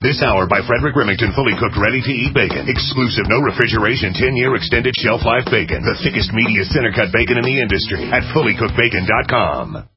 This hour by Frederick Remington, fully cooked, ready-to-eat bacon. Exclusive, no refrigeration, 10-year extended shelf life bacon. The thickest, meatiest, center-cut bacon in the industry at fullycookedbacon.com.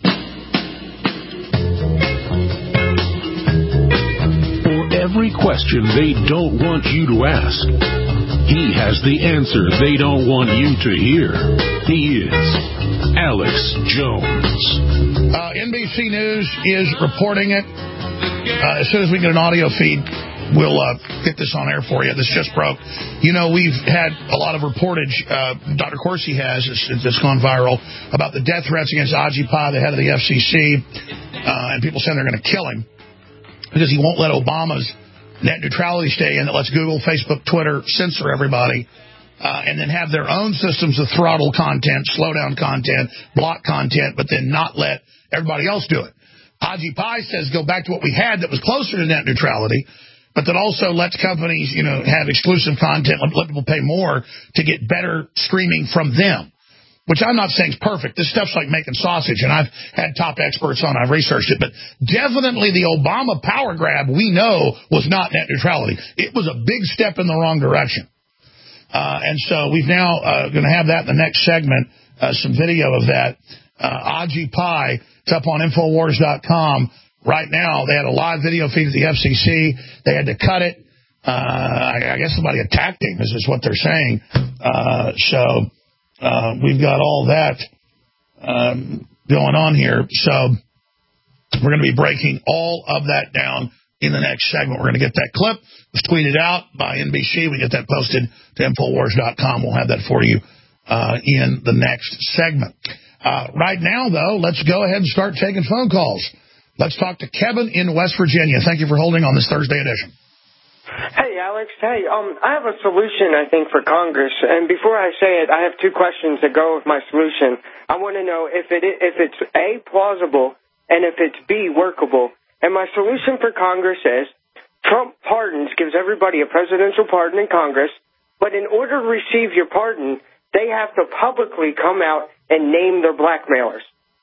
For every question they don't want you to ask, he has the answer they don't want you to hear. He is Alex Jones. NBC News is reporting it. As soon as we get an audio feed, we'll get this on air for you. This just broke. You know, we've had a lot of reportage, Dr. Corsi has, it's gone viral, about the death threats against Ajit Pai, the head of the FCC, and people saying they're going to kill him because he won't let Obama's net neutrality stay in that lets Google, Facebook, Twitter censor everybody, and then have their own systems of throttle content, slow down content, block content, but then not let everybody else do it. Ajit Pai says go back to what we had that was closer to net neutrality, but that also lets companies, have exclusive content, let people pay more to get better streaming from them, which I'm not saying is perfect. This stuff's like making sausage, and I've had top experts on, I've researched it, but definitely the Obama power grab we know was not net neutrality. It was a big step in the wrong direction. And so we've now going to have that in the next segment, some video of that. Ajit Pai, it's up on Infowars.com right now. They had a live video feed at the FCC. They had to cut it. I guess somebody attacked him, is what they're saying. So we've got all that going on here. So we're going to be breaking all of that down in the next segment. We're going to get that clip. It was tweeted out by NBC. We get that posted to Infowars.com. We'll have that for you in the next segment. Right now, though, let's go ahead and start taking phone calls. Let's talk to Kevin in West Virginia. Thank you for holding on this Thursday edition. Hey, Alex. Hey, I have a solution, I think, for Congress. And before I say it, I have two questions that go with my solution. I want to know if it's A, plausible, and if it's B, workable. And my solution for Congress is Trump pardons, gives everybody a presidential pardon in Congress, but in order to receive your pardon, they have to publicly come out and name their blackmailers.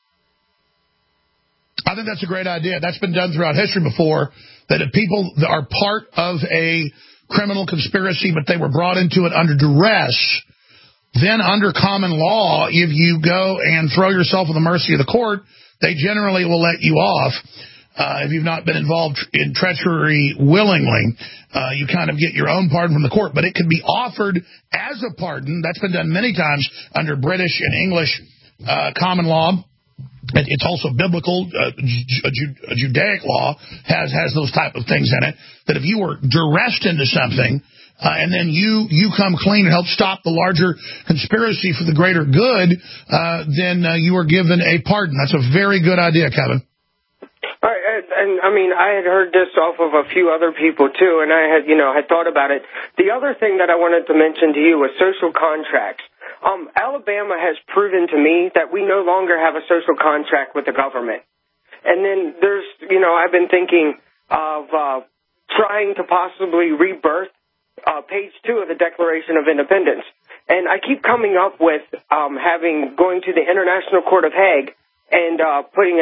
I think that's a great idea. That's been done throughout history before, that if people are part of a criminal conspiracy, but they were brought into it under duress, then under common law, if you go and throw yourself at the mercy of the court, they generally will let you off. If you've not been involved in treachery willingly, you kind of get your own pardon from the court. But it could be offered as a pardon. That's been done many times under British and English common law. It's also biblical. Judaic law has those type of things in it, that if you were duressed into something and then you come clean and help stop the larger conspiracy for the greater good, then you are given a pardon. That's a very good idea, Kevin. All right, and I mean, I had heard this off of a few other people too, and I had thought about it. The other thing that I wanted to mention to you was social contracts. Alabama has proven to me that we no longer have a social contract with the government. And then there's, I've been thinking of trying to possibly rebirth page 2 of the Declaration of Independence. And I keep coming up with going to the International Court of Hague and putting a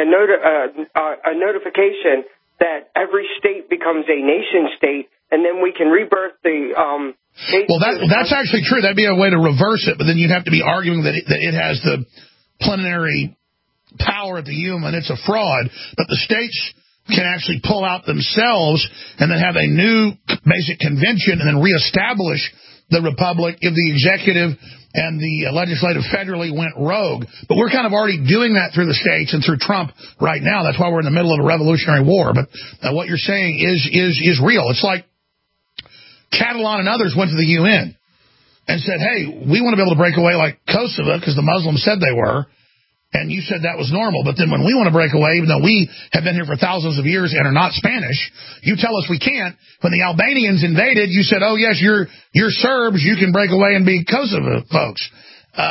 notification that every state becomes a nation state, and then we can rebirth the well, that's actually true. That'd be a way to reverse it, but then you'd have to be arguing that it has the plenary power of the human. It's a fraud. But the states can actually pull out themselves and then have a new basic convention and then reestablish the republic if the executive and the legislative federally went rogue. But we're kind of already doing that through the states and through Trump right now. That's why we're in the middle of a revolutionary war. But what you're saying is real. It's like Catalan and others went to the UN and said, hey, we want to be able to break away like Kosovo because the Muslims said they were. And you said that was normal. But then when we want to break away, even though we have been here for thousands of years and are not Spanish, you tell us we can't. When the Albanians invaded, you said, oh, yes, you're Serbs. You can break away and be Kosovo folks.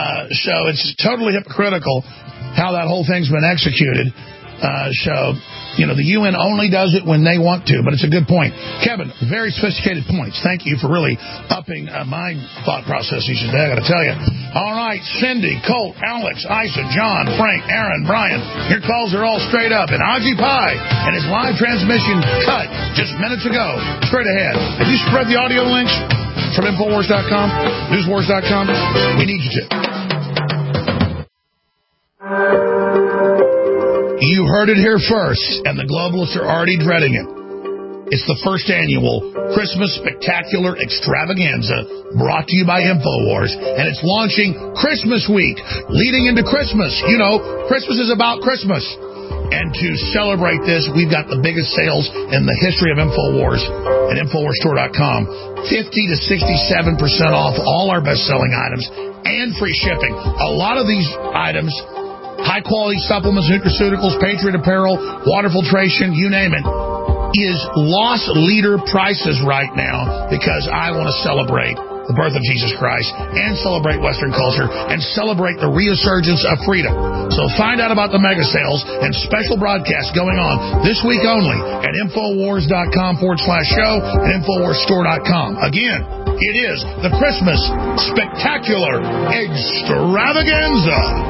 So it's totally hypocritical how that whole thing's been executed. So The UN only does it when they want to, but it's a good point. Kevin, very sophisticated points. Thank you for really upping my thought processes today, I got to tell you. All right, Cindy, Colt, Alex, Isa, John, Frank, Aaron, Brian, your calls are all straight up. And Aji Pai and his live transmission cut just minutes ago, straight ahead. If you spread the audio links from Infowars.com, Newswars.com, we need you to. You heard it here first, and the globalists are already dreading it. It's the first annual Christmas Spectacular Extravaganza brought to you by Infowars, and it's launching Christmas week, leading into Christmas. Christmas is about Christmas. And to celebrate this, we've got the biggest sales in the history of Infowars at InfoWarsStore.com. 50 to 67% off all our best-selling items and free shipping. A lot of these items, high-quality supplements, nutraceuticals, Patriot apparel, water filtration, you name it, is loss leader prices right now because I want to celebrate the birth of Jesus Christ and celebrate Western culture and celebrate the resurgence of freedom. So find out about the mega sales and special broadcasts going on this week only at Infowars.com/show and InfoWarsStore.com. Again, it is the Christmas Spectacular Extravaganza.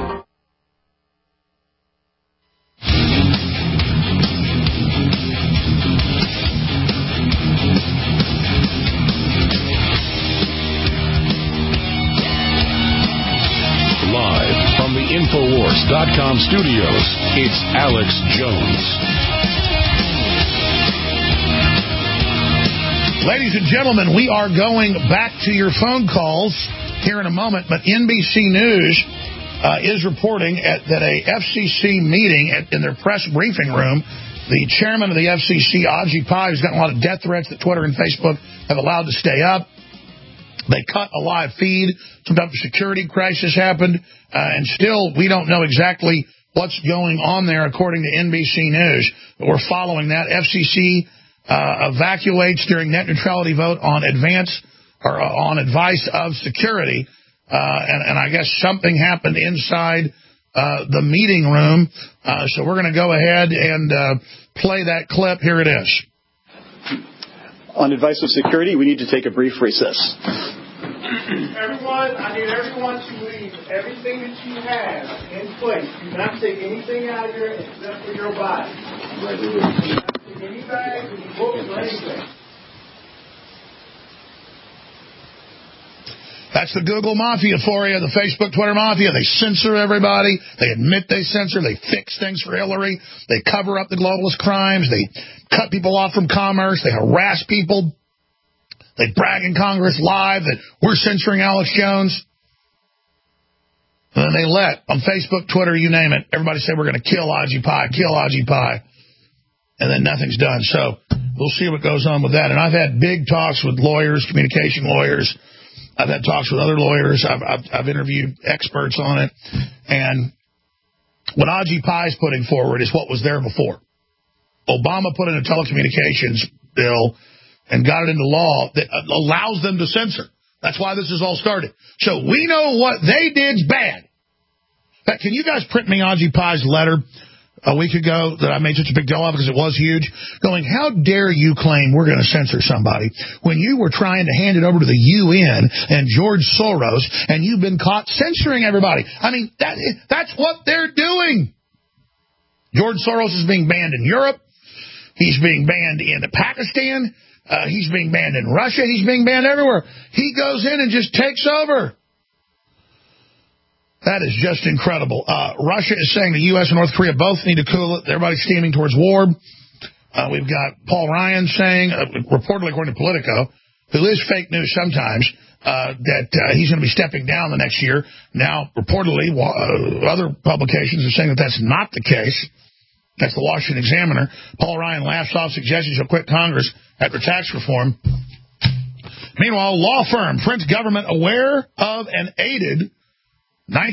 Infowars.com studios, it's Alex Jones. Ladies and gentlemen, we are going back to your phone calls here in a moment, but NBC News is reporting that a FCC meeting in their press briefing room, the chairman of the FCC, Aji Pai, who's gotten a lot of death threats that Twitter and Facebook have allowed to stay up. They cut a live feed. Some type of security crisis happened, and still we don't know exactly what's going on there, according to NBC News. But we're following that. FCC evacuates during net neutrality vote on on advice of security, and I guess something happened inside the meeting room. So we're going to go ahead and play that clip. Here it is. On advice of security, we need to take a brief recess. Everyone, I need everyone to leave everything that you have in place. Do not take anything out of here except for your body. Do not take any bags, any books, or anything. That's the Google Mafia for you, the Facebook, Twitter Mafia. They censor everybody. They admit they censor. They fix things for Hillary. They cover up the globalist crimes. They cut people off from commerce. They harass people. They brag in Congress live that we're censoring Alex Jones. And then they let, on Facebook, Twitter, you name it, everybody say we're going to kill Aji Pai, kill Aji Pai. And then nothing's done. So we'll see what goes on with that. And I've had big talks with lawyers, communication lawyers. I've had talks with other lawyers. I've interviewed experts on it. And what Aji Pai is putting forward is what was there before. Obama put in a telecommunications bill and got it into law that allows them to censor. That's why this has all started. So we know what they did's bad. In fact, can you guys print me Aji Pai's letter a week ago that I made such a big deal of because it was huge, going, how dare you claim we're going to censor somebody when you were trying to hand it over to the UN and George Soros and you've been caught censoring everybody? I mean, that's what they're doing. George Soros is being banned in Europe. He's being banned in Pakistan. He's being banned in Russia. He's being banned everywhere. He goes in and just takes over. That is just incredible. Russia is saying the U.S. and North Korea both need to cool it. Everybody's steaming towards war. We've got Paul Ryan saying, reportedly according to Politico, who is fake news sometimes, that he's going to be stepping down the next year. Now, reportedly, other publications are saying that that's not the case. That's the Washington Examiner. Paul Ryan laughs off suggestions he'll quit Congress after tax reform. Meanwhile, law firm, French government aware of and aided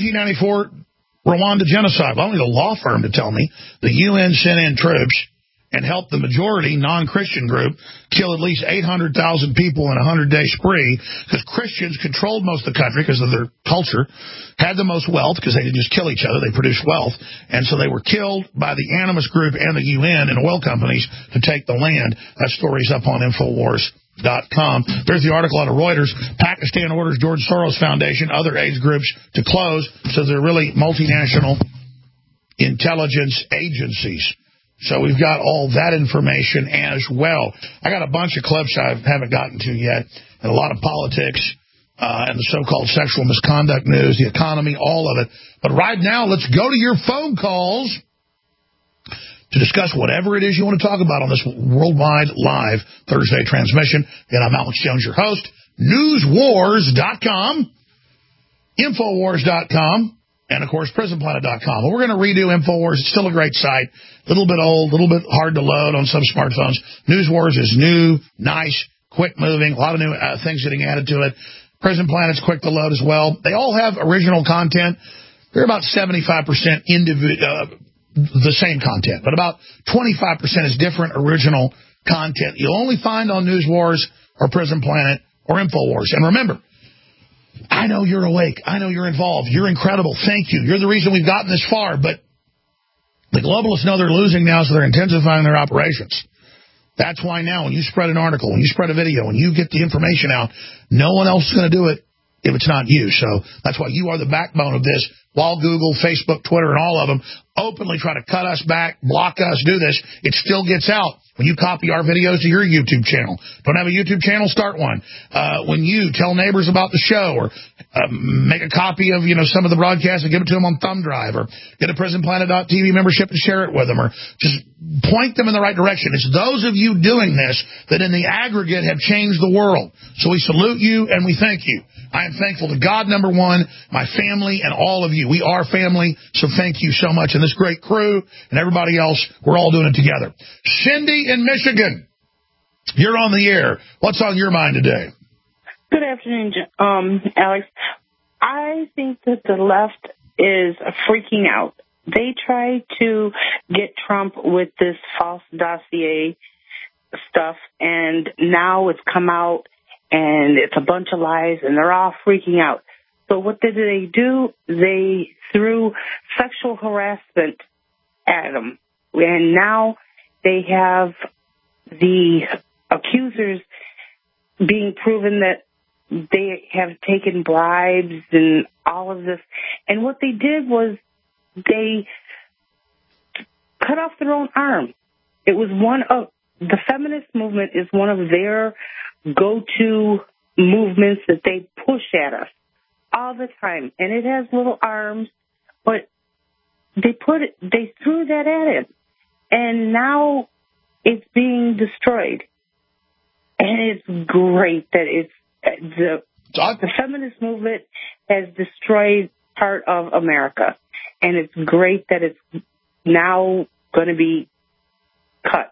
1994 Rwanda genocide. Well, I don't need a law firm to tell me. The UN sent in troops and helped the majority non-Christian group kill at least 800,000 people in a 100-day spree, because Christians controlled most of the country because of their culture, had the most wealth because they didn't just kill each other, they produced wealth, and so they were killed by the animist group and the UN and oil companies to take the land. That story's up on Infowars.com. There's the article out of Reuters. Pakistan orders George Soros Foundation, other AIDS groups to close, so they're really multinational intelligence agencies. So we've got all that information as well. I got a bunch of clips I haven't gotten to yet, and a lot of politics and the so-called sexual misconduct news, the economy, all of it. But right now, let's go to your phone calls to discuss whatever it is you want to talk about on this worldwide live Thursday transmission. Again, I'm Alex Jones, your host. Newswars.com, Infowars.com, and, of course, PrisonPlanet.com. Well, we're going to redo InfoWars. It's still a great site. A little bit old, a little bit hard to load on some smartphones. NewsWars is new, nice, quick-moving, a lot of new things getting added to it. Prison Planet's quick to load as well. They all have original content. They're about 75% the same content, but about 25% is different original content you'll only find on NewsWars or Prison Planet or InfoWars. And remember, I know you're awake. I know you're involved. You're incredible. Thank you. You're the reason we've gotten this far. But the globalists know they're losing now, so they're intensifying their operations. That's why now when you spread an article, when you spread a video, when you get the information out, no one else is going to do it if it's not you. So that's why you are the backbone of this. While Google, Facebook, Twitter, and all of them openly try to cut us back, block us, do this, it still gets out. When you copy our videos to your YouTube channel. Don't have a YouTube channel? Start one. When you tell neighbors about the show, or make a copy of, some of the broadcasts and give it to them on thumb drive, or get a PrisonPlanet.tv membership and share it with them, or just point them in the right direction. It's those of you doing this that in the aggregate have changed the world. So we salute you and we thank you. I am thankful to God, number one, my family, and all of you. We are family, so thank you so much. And this great crew and everybody else, we're all doing it together. Cindy in Michigan, you're on the air. What's on your mind today? Good afternoon, Alex. I think that the left is freaking out. They tried to get Trump with this false dossier stuff, and now it's come out, and it's a bunch of lies, and they're all freaking out. So what did they do? They threw sexual harassment at him, and now they have the accusers being proven that they have taken bribes and all of this. And what they did was they cut off their own arm. It was the feminist movement is one of their go-to movements that they push at us all the time. And it has little arms, but they threw that at it. And now it's being destroyed. And it's great that the feminist movement has destroyed part of America. And it's great that it's now going to be cut.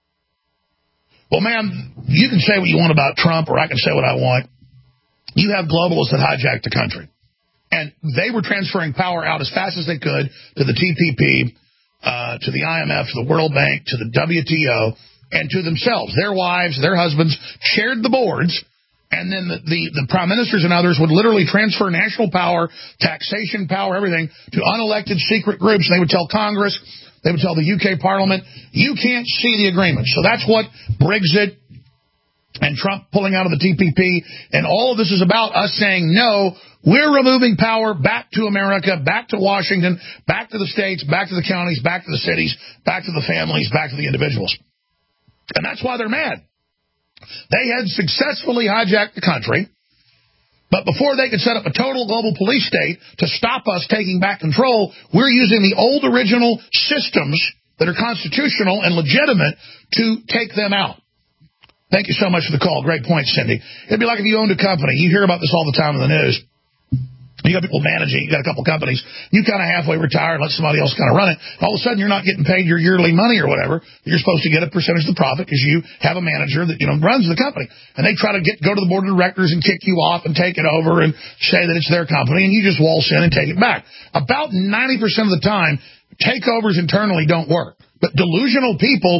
Well, ma'am, you can say what you want about Trump, or I can say what I want. You have globalists that hijacked the country. And they were transferring power out as fast as they could to the TPP, to the IMF, to the World Bank, to the WTO, and to themselves. Their wives, their husbands chaired the boards, and then the prime ministers and others would literally transfer national power, taxation power, everything, to unelected secret groups. And they would tell Congress, they would tell the UK Parliament, you can't see the agreement. So that's what Brexit and Trump pulling out of the TPP, and all of this is about us saying, no, we're removing power back to America, back to Washington, back to the states, back to the counties, back to the cities, back to the families, back to the individuals. And that's why they're mad. They had successfully hijacked the country, but before they could set up a total global police state to stop us taking back control, we're using the old original systems that are constitutional and legitimate to take them out. Thank you so much for the call. Great point, Cindy. It'd be like if you owned a company. You hear about this all the time in the news. You got people managing. You got a couple companies. You kind of halfway retire and let somebody else kind of run it. All of a sudden, you're not getting paid your yearly money or whatever. You're supposed to get a percentage of the profit because you have a manager that runs the company. And they try to go to the board of directors and kick you off and take it over and say that it's their company, and you just waltz in and take it back. About 90% of the time, takeovers internally don't work. But delusional people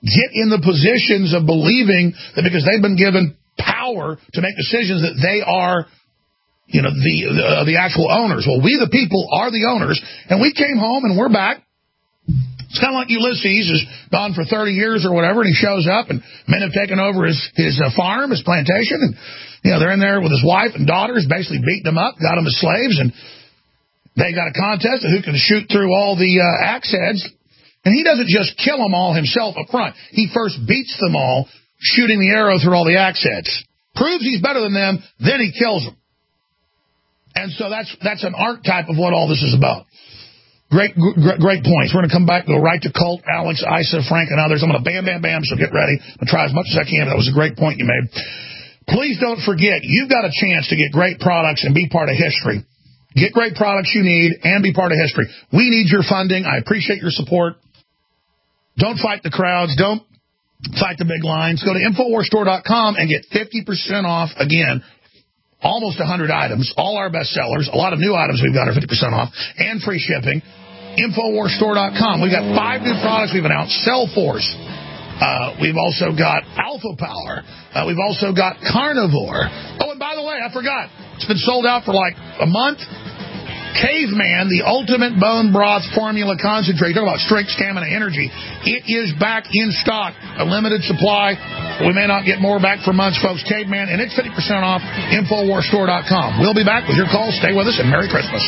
get in the positions of believing that because they've been given power to make decisions that they are, the actual owners. Well, we the people are the owners, and we came home and we're back. It's kind of like Ulysses is gone for 30 years or whatever, and he shows up, and men have taken over his farm, his plantation, and they're in there with his wife and daughters, basically beating them up, got them as slaves, and they got a contest of who can shoot through all the axe heads. And he doesn't just kill them all himself up front. He first beats them all, shooting the arrow through all the axe heads. Proves he's better than them, then he kills them. And so that's an archetype of what all this is about. Great points. We're going to come back, go right to Colt, Alex, Isa, Frank, and others. I'm going to bam, so get ready. I'm going to try as much as I can. That was a great point you made. Please don't forget, you've got a chance to get great products and be part of history. Get great products you need and be part of history. We need your funding. I appreciate your support. Don't fight the crowds. Don't fight the big lines. Go to InfoWarsStore.com and get 50% off, again, almost 100 items, all our best sellers. A lot of new items we've got are 50% off, and free shipping. InfoWarsStore.com. We've got 5 new products we've announced. Cellforce. We've also got Alpha Power. We've also got Carnivore. Oh, and by the way, I forgot. It's been sold out for like a month. Caveman, the ultimate bone broth formula concentrate. Talk about strength, stamina, energy. It is back in stock. A limited supply. We may not get more back for months, folks. Caveman, and it's 50% off. InfoWarsStore.com. We'll be back with your calls. Stay with us, and Merry Christmas.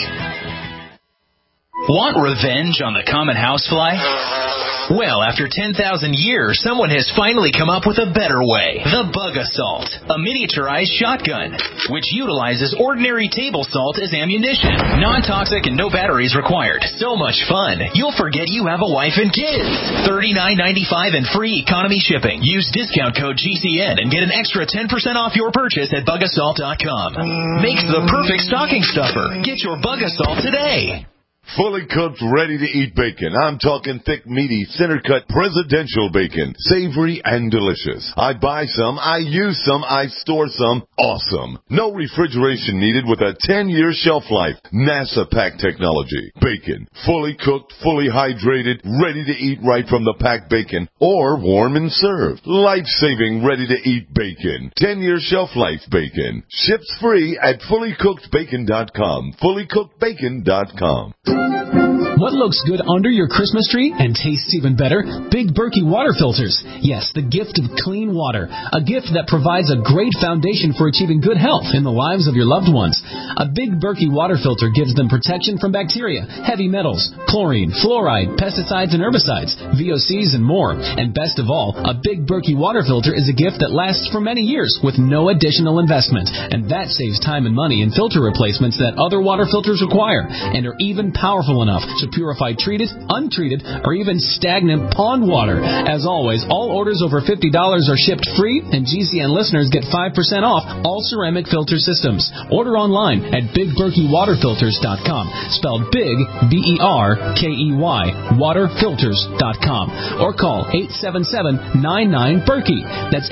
Want revenge on the common housefly? Well, after 10,000 years, someone has finally come up with a better way. The Bug Assault, a miniaturized shotgun, which utilizes ordinary table salt as ammunition. Non-toxic and no batteries required. So much fun, you'll forget you have a wife and kids. $39.95 and free economy shipping. Use discount code GCN and get an extra 10% off your purchase at BugAssault.com. Makes the perfect stocking stuffer. Get your Bug Assault today. Fully cooked, ready-to-eat bacon. I'm talking thick, meaty, center-cut presidential bacon. Savory and delicious. I buy some, I use some, I store some. Awesome. No refrigeration needed with a 10-year shelf life. NASA pack technology. Bacon. Fully cooked, fully hydrated, ready to eat right from the packed bacon. Or warm and served. Life-saving, ready-to-eat bacon. 10-year shelf life bacon. Ships free at fullycookedbacon.com. Fullycookedbacon.com. What looks good under your Christmas tree and tastes even better? Big Berkey water filters. Yes, the gift of clean water. A gift that provides a great foundation for achieving good health in the lives of your loved ones. A Big Berkey water filter gives them protection from bacteria, heavy metals, chlorine, fluoride, pesticides and herbicides, VOCs, and more. And best of all, a Big Berkey water filter is a gift that lasts for many years with no additional investment. And that saves time and money in filter replacements that other water filters require and are even powerful enough to purify treated, untreated, or even stagnant pond water. As always, all orders over $50 are shipped free, and GCN listeners get 5% off all ceramic filter systems. Order online at BigBerkeyWaterFilters.com, spelled Big, B-E-R-K-E-Y, waterfilters.com, or call 877-99-BERKEY. That's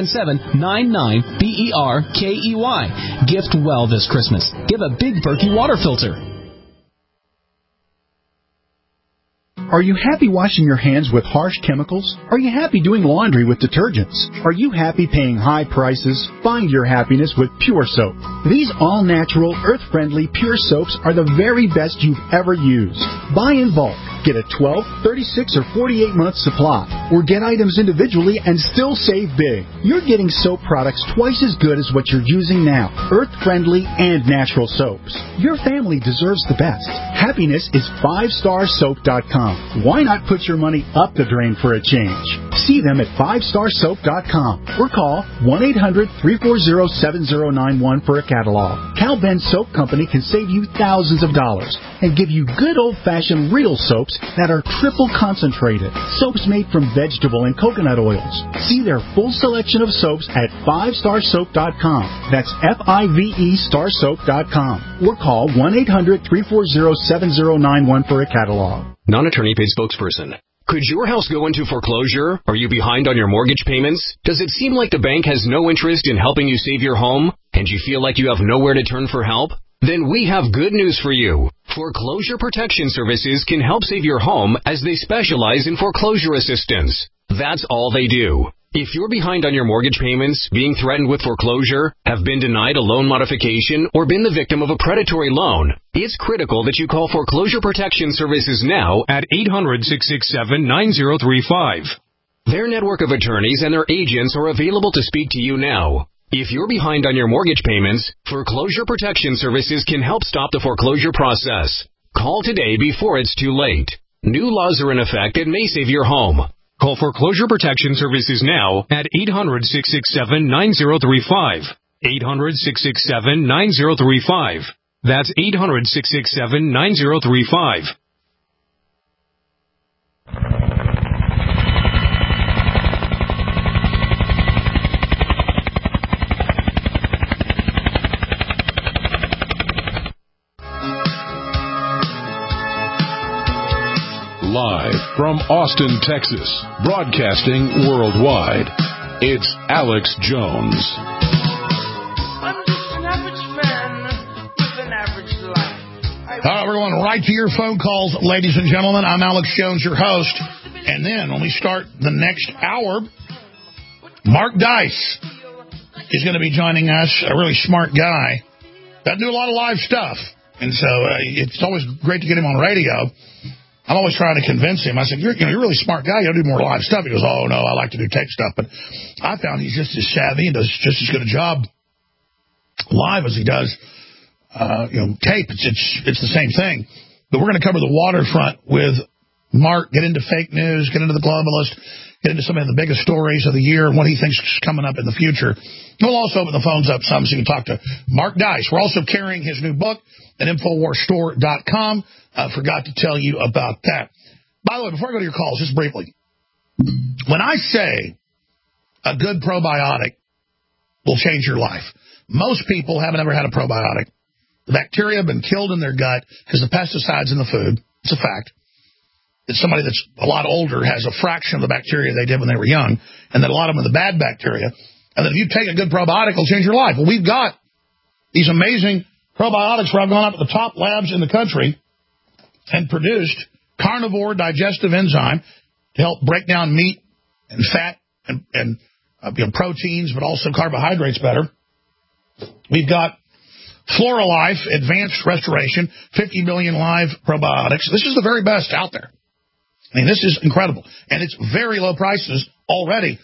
877-99-BERKEY. Gift well this Christmas. Give a Big Berkey water filter. Are you happy washing your hands with harsh chemicals? Are you happy doing laundry with detergents? Are you happy paying high prices? Find your happiness with Pure Soap. These all-natural, earth-friendly Pure Soaps are the very best you've ever used. Buy in bulk. Get a 12, 36, or 48-month supply. Or get items individually and still save big. You're getting soap products twice as good as what you're using now. Earth-friendly and natural soaps. Your family deserves the best. Happiness is 5starsoap.com. Why not put your money up the drain for a change? See them at 5starsoap.com or call 1-800-340-7091 for a catalog. Cal Ben Soap Company can save you thousands of dollars and give you good old-fashioned real soaps that are triple concentrated. Soaps made from vegetable and coconut oils. See their full selection of soaps at 5starsoap.com. That's F-I-V-E starsoap.com. Or call 1-800-340-7091 for a catalog. Non-attorney paid spokesperson. Could your house go into foreclosure? Are you behind on your mortgage payments? Does it seem like the bank has no interest in helping you save your home? And you feel like you have nowhere to turn for help? Then we have good news for you. Foreclosure Protection Services can help save your home as they specialize in foreclosure assistance. That's all they do. If you're behind on your mortgage payments, being threatened with foreclosure, have been denied a loan modification, or been the victim of a predatory loan, it's critical that you call Foreclosure Protection Services now at 800-667-9035. Their network of attorneys and their agents are available to speak to you now. If you're behind on your mortgage payments, Foreclosure Protection Services can help stop the foreclosure process. Call today before it's too late. New laws are in effect and may save your home. Call Foreclosure Protection Services now at 800-667-9035. 800-667-9035. That's 800-667-9035. Live from Austin, Texas, broadcasting worldwide, it's Alex Jones. I'm just an average man with an average life. All right, we're going right to your phone calls, ladies and gentlemen. I'm Alex Jones, your host. And then when we start the next hour, Mark Dice is going to be joining us, a really smart guy. Doesn't do a lot of live stuff. And so it's always great to get him on radio. I'm always trying to convince him. I said, you're a really smart guy. You'll do more live stuff. He goes, oh, no, I like to do tape stuff. But I found he's just as savvy and does just as good a job live as he does, tape. It's the same thing. But we're going to cover the waterfront with Mark, get into fake news, get into the globalist, get into some of the biggest stories of the year and what he thinks is coming up in the future. We'll also open the phones up some so you can talk to Mark Dice. We're also carrying his new book at InfoWarsStore.com. Forgot to tell you about that. By the way, before I go to your calls, just briefly, when I say a good probiotic will change your life, most people haven't ever had a probiotic. The bacteria have been killed in their gut because of pesticides in the food. It's a fact. It's somebody that's a lot older has a fraction of the bacteria they did when they were young, and then a lot of them are the bad bacteria. And then if you take a good probiotic, it'll change your life. Well, we've got these amazing probiotics where I've gone up to the top labs in the country and produced carnivore digestive enzyme to help break down meat and fat and proteins, but also carbohydrates better. We've got Floralife Advanced Restoration, 50 million live probiotics. This is the very best out there. I mean, this is incredible. And it's very low prices already.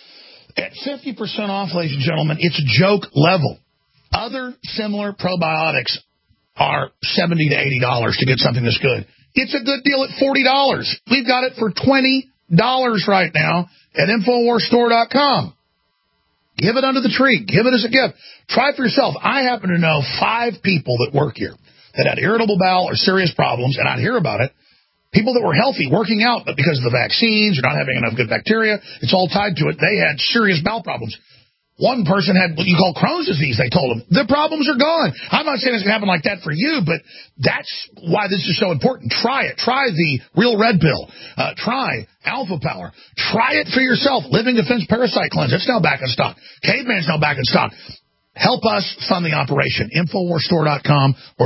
At 50% off, ladies and gentlemen, it's joke level. Other similar probiotics are $70 to $80 to get something this good. It's a good deal at $40. We've got it for $20 right now at InfoWarsStore.com. Give it under the tree. Give it as a gift. Try it for yourself. I happen to know 5 people that work here that had irritable bowel or serious problems, and I'd hear about it. People that were healthy, working out, but because of the vaccines or not having enough good bacteria, it's all tied to it. They had serious bowel problems. One person had what you call Crohn's disease, they told him. The problems are gone. I'm not saying it's going to happen like that for you, but that's why this is so important. Try it. Try the Real Red Pill. Try Alpha Power. Try it for yourself. Living Defense Parasite Cleanse. It's now back in stock. Caveman's now back in stock. Help us fund the operation. InfoWarsStore.com or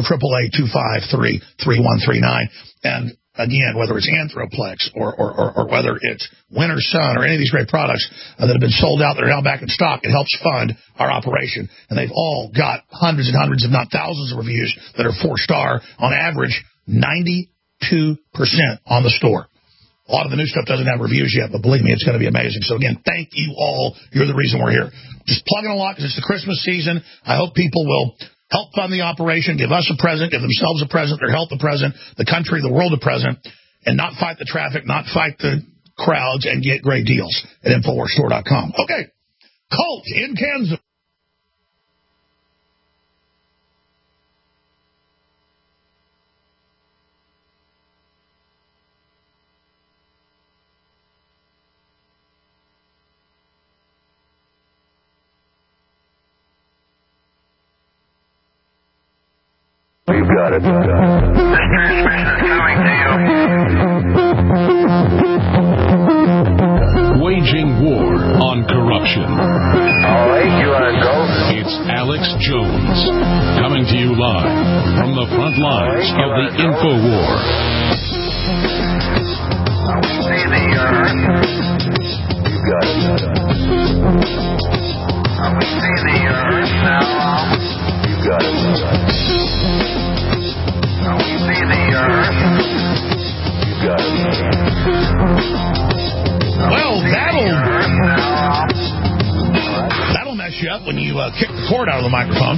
888-253-3139. And again, whether it's Anthroplex or whether it's Winter Sun or any of these great products that have been sold out that are now back in stock, it helps fund our operation. And they've all got hundreds and hundreds, if not thousands of reviews that are 4-star. On average, 92% on the store. A lot of the new stuff doesn't have reviews yet, but believe me, it's going to be amazing. So again, thank you all. You're the reason we're here. Just plugging a lot because it's the Christmas season. I hope people will help fund the operation, give us a present, give themselves a present, their health a present, the country, the world a present, and not fight the traffic, not fight the crowds, and get great deals at InfoWarsStore.com. Okay, Colt in Kansas. You got it. This transmission is coming to you. Waging war on corruption. All right, you want to go? It's Alex Jones. Coming to you live from the front lines of the InfoWar. See the earth. You got it. We see the earth now. You got it. We see the earth. You got it. Well, that'll mess you up when you kick the cord out of the microphone.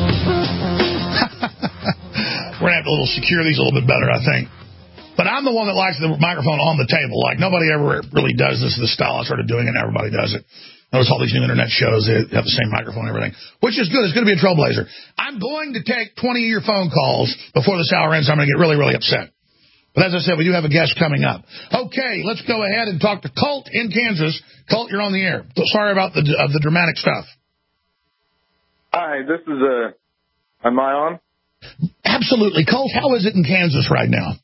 We're going to have to secure these a little bit better, I think. But I'm the one that likes the microphone on the table. Like, nobody ever really does this style. I started doing it, and everybody does it. Notice all these new internet shows, they have the same microphone and everything, which is good. It's going to be a trailblazer. I'm going to take 20 of your phone calls before this hour ends. I'm going to get really, really upset. But as I said, we do have a guest coming up. Okay, let's go ahead and talk to Colt in Kansas. Colt, you're on the air. Sorry about the dramatic stuff. Hi, this is am I on? Absolutely. Colt, how is it in Kansas right now?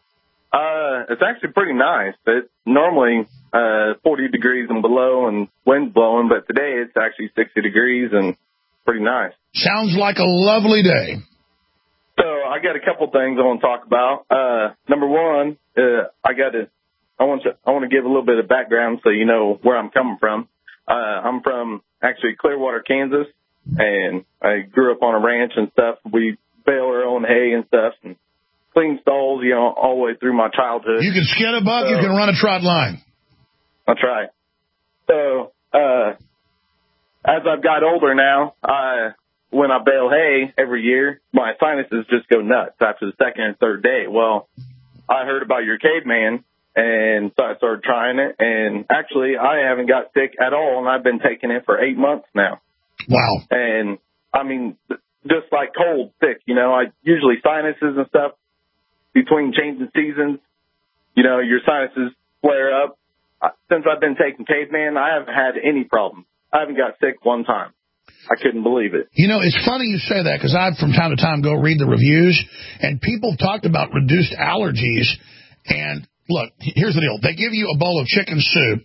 It's actually pretty nice. It's normally 40 degrees and below and wind blowing, but today it's actually 60 degrees and pretty nice. Sounds like a lovely day. So I got a couple things I want to talk about. Number one, I want to give a little bit of background so you know where I'm coming from. I'm from actually Clearwater, Kansas, and I grew up on a ranch and stuff. We bale our own hay and stuff and clean stalls, all the way through my childhood. You can skin a buck, you can run a trot line. That's right. So as I've got older now, when I bale hay every year, my sinuses just go nuts after the second and third day. Well, I heard about your caveman, and so I started trying it, and actually I haven't got sick at all, and I've been taking it for 8 months now. Wow. And, I mean, just like cold, sick, I usually sinuses and stuff between changing seasons, your sinuses flare up. Since I've been taking caveman, I haven't had any problems. I haven't got sick one time. I couldn't believe it. It's funny you say that because I, from time to time, go read the reviews, and people talked about reduced allergies. And, look, here's the deal. They give you a bowl of chicken soup,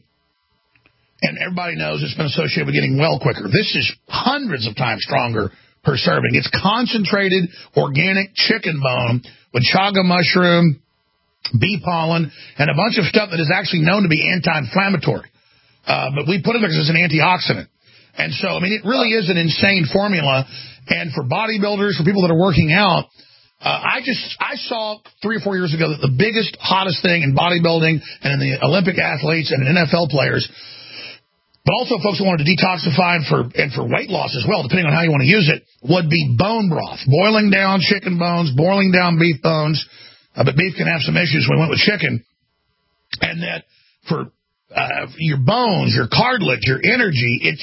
and everybody knows it's been associated with getting well quicker. This is hundreds of times stronger per serving. It's concentrated organic chicken bone with chaga mushroom, bee pollen, and a bunch of stuff that is actually known to be anti-inflammatory. But we put it because it's an antioxidant. And so, I mean, it really is an insane formula. And for bodybuilders, for people that are working out, I saw 3 or 4 years ago that the biggest, hottest thing in bodybuilding and in the Olympic athletes and in NFL players, but also folks who wanted to detoxify and for weight loss as well, depending on how you want to use it, would be bone broth. Boiling down chicken bones, boiling down beef bones. But beef can have some issues. We went with chicken. And that for your bones, your cartilage, your energy, it's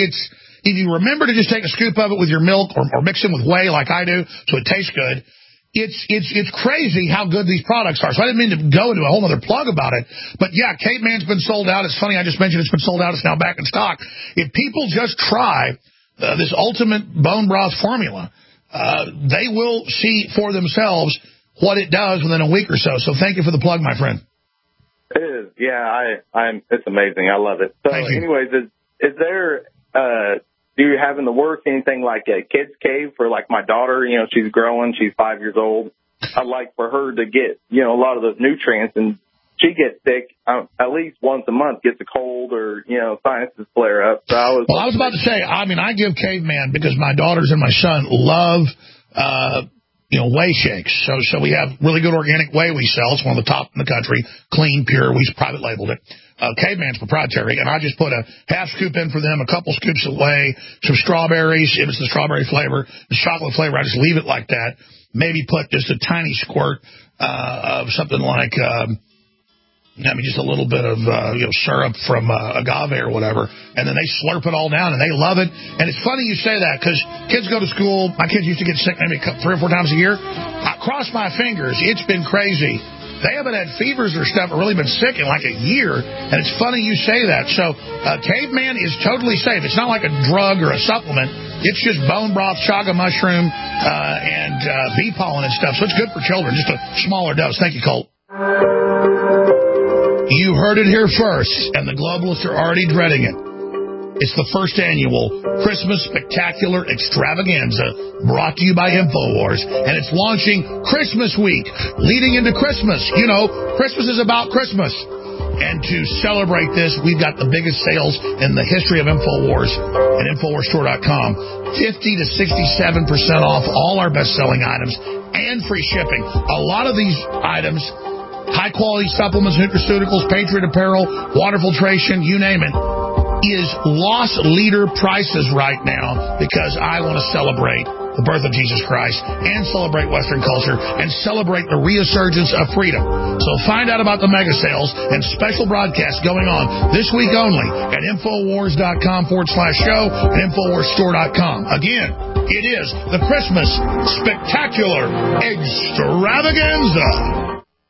if you remember to just take a scoop of it with your milk or mix it with whey like I do so it tastes good, it's crazy how good these products are. So I didn't mean to go into a whole other plug about it. But, yeah, Caveman's been sold out. It's funny, I just mentioned it's been sold out. It's now back in stock. If people just try this ultimate bone broth formula, they will see for themselves what it does within a week or so. So thank you for the plug, my friend. It is. Yeah, it's amazing. I love it. So anyways, is there, do you have in the works anything like a kid's cave for like my daughter? She's growing. She's 5 years old. I'd like for her to get, a lot of those nutrients, and she gets sick at least once a month, gets a cold or, sinuses flare up. So I was about to say, I give Caveman because my daughters and my son love, whey shakes. So we have really good organic whey we sell. It's one of the top in the country. Clean, pure. We private labeled it. Caveman's proprietary. And I just put a half scoop in for them, a couple scoops of whey, some strawberries, if it's the strawberry flavor, the chocolate flavor. I just leave it like that. Maybe put just a tiny squirt of something like, just a little bit of syrup from agave or whatever, and then they slurp it all down, and they love it. And it's funny you say that because kids go to school. My kids used to get sick maybe 3 or 4 times a year. I cross my fingers. It's been crazy. They haven't had fevers or stuff or really been sick in like a year, and it's funny you say that. So Caveman is totally safe. It's not like a drug or a supplement. It's just bone broth, chaga mushroom, and bee pollen and stuff. So it's good for children, just a smaller dose. Thank you, Colt. You heard it here first, and the globalists are already dreading it. It's the first annual Christmas Spectacular Extravaganza brought to you by InfoWars, and it's launching Christmas week, leading into Christmas. You know, Christmas is about Christmas. And to celebrate this, we've got the biggest sales in the history of InfoWars at InfoWarsStore.com. 50 to 67% off all our best-selling items and free shipping. A lot of these items, high-quality supplements, nutraceuticals, Patriot apparel, water filtration, you name it, is loss leader prices right now because I want to celebrate the birth of Jesus Christ and celebrate Western culture and celebrate the resurgence of freedom. So find out about the mega sales and special broadcasts going on this week only at Infowars.com/show and InfoWarsStore.com. Again, it is the Christmas Spectacular Extravaganza.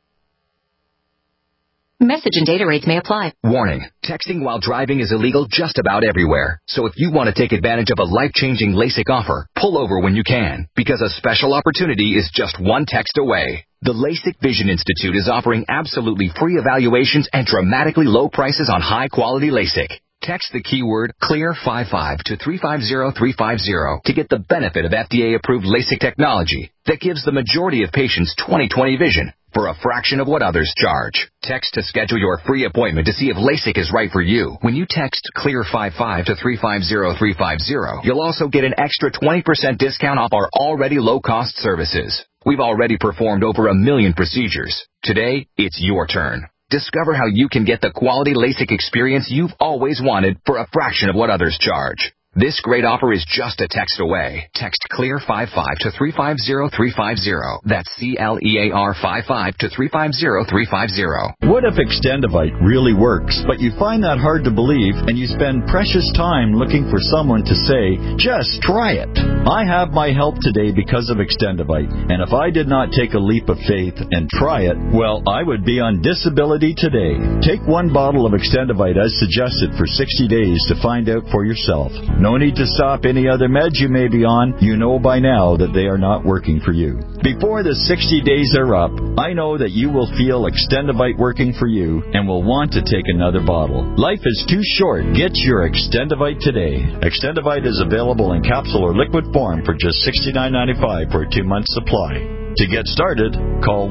Message and data rates may apply. Warning. Texting while driving is illegal just about everywhere. So if you want to take advantage of a life-changing LASIK offer, pull over when you can, because a special opportunity is just one text away. The LASIK Vision Institute is offering absolutely free evaluations and dramatically low prices on high-quality LASIK. Text the keyword CLEAR55 to 350350 to get the benefit of FDA-approved LASIK technology that gives the majority of patients 20/20 vision for a fraction of what others charge. Text to schedule your free appointment to see if LASIK is right for you. When you text CLEAR55 to 350350, you'll also get an extra 20% discount off our already low-cost services. We've already performed over 1 million procedures. Today, it's your turn. Discover how you can get the quality LASIK experience you've always wanted for a fraction of what others charge. This great offer is just a text away. Text CLEAR55 to 350350. That's CLEAR55 to 350350. What if Extendivite really works, but you find that hard to believe and you spend precious time looking for someone to say, just try it? I have my help today because of Extendivite, and if I did not take a leap of faith and try it, well, I would be on disability today. Take 1 bottle of Extendivite as suggested for 60 days to find out for yourself. No need to stop any other meds you may be on. You know by now that they are not working for you. Before the 60 days are up, I know that you will feel Extendivite working for you and will want to take another bottle. Life is too short. Get your Extendivite today. Extendivite is available in capsule or liquid form for just $69.95 for a 2-month supply. To get started, call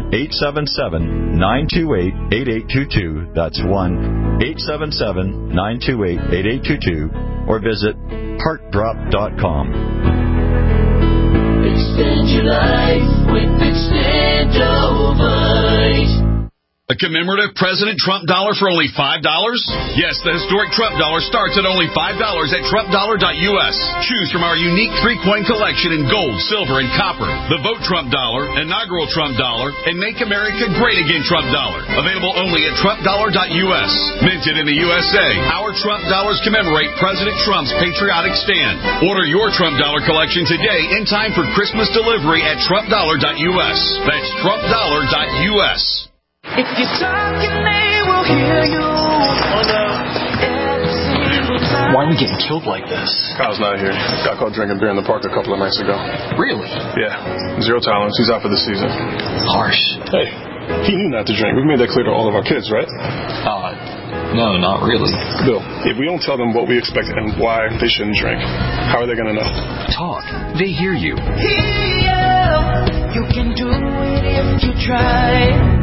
1-877-928-8822. That's 1-877-928-8822. Or visit heartdrop.com. Extend your life with Extendovite. A commemorative President Trump dollar for only $5? Yes, the historic Trump dollar starts at only $5 at TrumpDollar.us. Choose from our unique 3-coin collection in gold, silver, and copper. The Vote Trump dollar, inaugural Trump dollar, and Make America Great Again Trump dollar. Available only at TrumpDollar.us. Minted in the USA, our Trump dollars commemorate President Trump's patriotic stand. Order your Trump dollar collection today in time for Christmas delivery at TrumpDollar.us. That's TrumpDollar.us. If you're talking, they will hear you. Why are we getting killed like this? Kyle's not here. Got caught drinking beer in the park a couple of nights ago. Really? Yeah. 0 tolerance. He's out for the season. Harsh. Hey, he knew not to drink. We've made that clear to all of our kids, right? No, not really. Bill, if we don't tell them what we expect and why they shouldn't drink, how are they going to know? Talk. They hear you. You can do it if you try.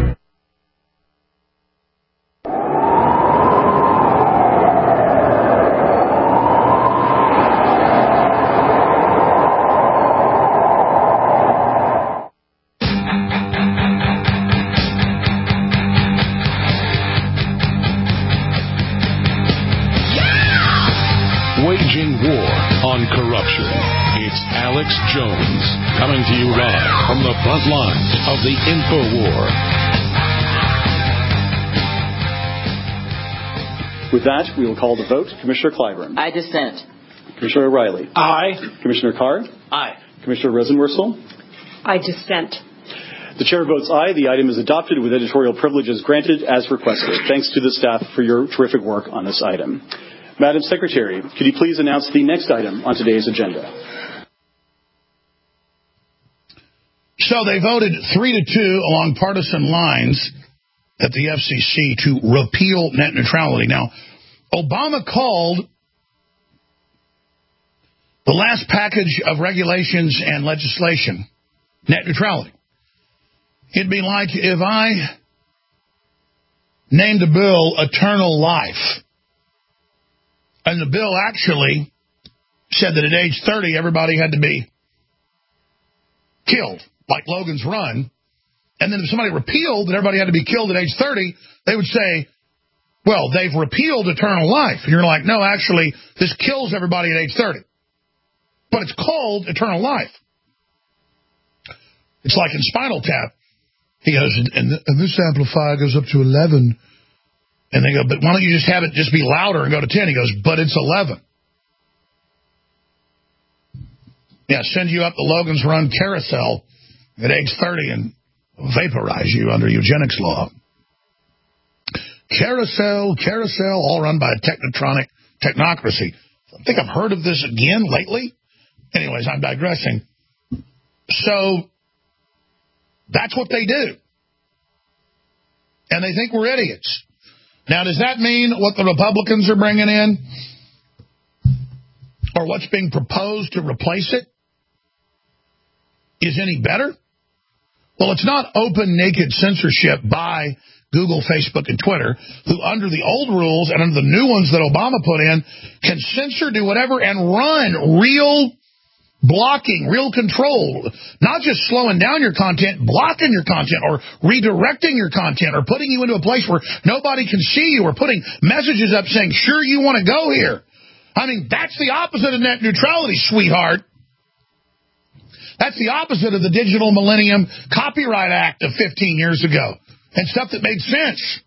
Waging war on corruption. It's Alex Jones coming to you live from the front lines of the InfoWar. With that, we will call the vote. Commissioner Clyburn. I dissent. Commissioner O'Reilly. Aye. Commissioner Carr. Aye. Commissioner Rosenworcel. I dissent. The chair votes aye. The item is adopted with editorial privileges granted as requested. Thanks to the staff for your terrific work on this item. Madam Secretary, could you please announce the next item on today's agenda? So they voted 3-2 along partisan lines at the FCC to repeal net neutrality. Now, Obama called The last package of regulations and legislation, net neutrality. It'd be like if I named the bill Eternal Life, and the bill actually said that at age 30, everybody had to be killed, like Logan's Run. And then if somebody repealed that everybody had to be killed at age 30, they would say, well, they've repealed eternal life. And you're like, no, actually, this kills everybody at age 30. But it's called eternal life. It's like in Spinal Tap. He goes, and this amplifier goes up to 11. And they go, but why don't you just have it just be louder and go to 10? He goes, but it's 11. Yeah, send you up the Logan's Run carousel at age 30 and vaporize you under eugenics law. Carousel, all run by a technocracy. I think I've heard of this again lately. Anyways, I'm digressing. So that's what they do. And they think we're idiots. Now, does that mean what the Republicans are bringing in or what's being proposed to replace it is any better? Well, it's not open, naked censorship by Google, Facebook, and Twitter, who under the old rules and under the new ones that Obama put in can censor, do whatever, and run real blocking, real control, not just slowing down your content, blocking your content, or redirecting your content, or putting you into a place where nobody can see you, or putting messages up saying, sure, you want to go here. I mean, that's the opposite of net neutrality, sweetheart. That's the opposite of the Digital Millennium Copyright Act of 15 years ago and stuff that made sense.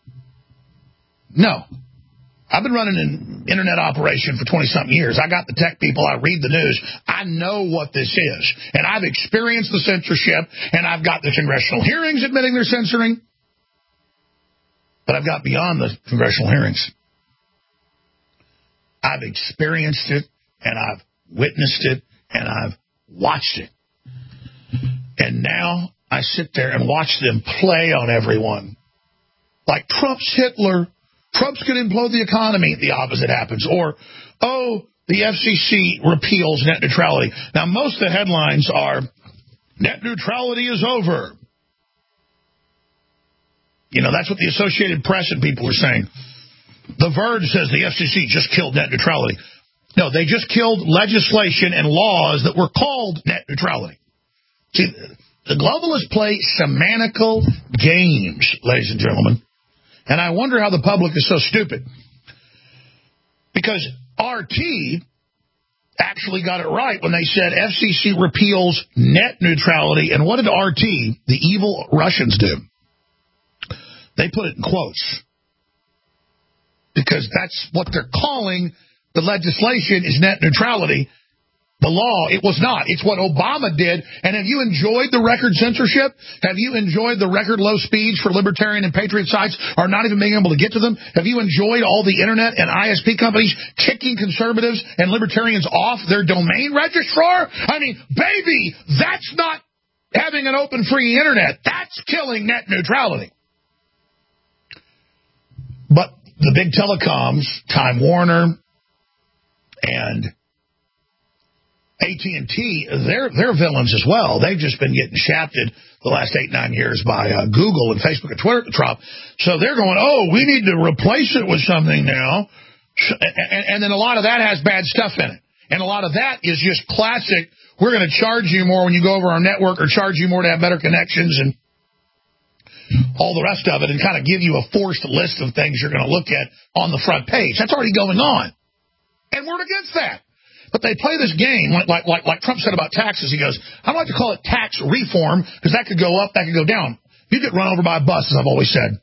No. I've been running an internet operation for 20-something years. I got the tech people. I read the news. I know what this is. And I've experienced the censorship, and I've got the congressional hearings admitting they're censoring. But I've got beyond the congressional hearings. I've experienced it, and I've witnessed it, and I've watched it. And now I sit there and watch them play on everyone. Like Trump's Hitler. Trump's going to implode the economy. The opposite happens. Or, oh, the FCC repeals net neutrality. Now, most of the headlines are, net neutrality is over. You know, that's what the Associated Press and people are saying. The Verge says the FCC just killed net neutrality. No, they just killed legislation and laws that were called net neutrality. See, the globalists play semantical games, ladies and gentlemen. And I wonder how the public is so stupid. Because RT actually got it right when they said FCC repeals net neutrality. And what did RT, the evil Russians, do? They put it in quotes. Because that's what they're calling the legislation is net neutrality. The law, it was not. It's what Obama did. And have you enjoyed the record censorship? Have you enjoyed the record low speeds for libertarian and patriot sites or not even being able to get to them? Have you enjoyed all the internet and ISP companies kicking conservatives and libertarians off their domain registrar? I mean, baby, that's not having an open free internet. That's killing net neutrality. But the big telecoms, Time Warner and AT&T, they're villains as well. They've just been getting shafted the last 8-9 years by Google and Facebook and Twitter at the top. So they're going, oh, we need to replace it with something now. And then a lot of that has bad stuff in it. And a lot of that is just classic, we're going to charge you more when you go over our network or charge you more to have better connections and all the rest of it, and kind of give you a forced list of things you're going to look at on the front page. That's already going on. And we're against that. But they play this game, like Trump said about taxes. He goes, I don't like to call it tax reform, because that could go up, that could go down. You get run over by a bus, as I've always said.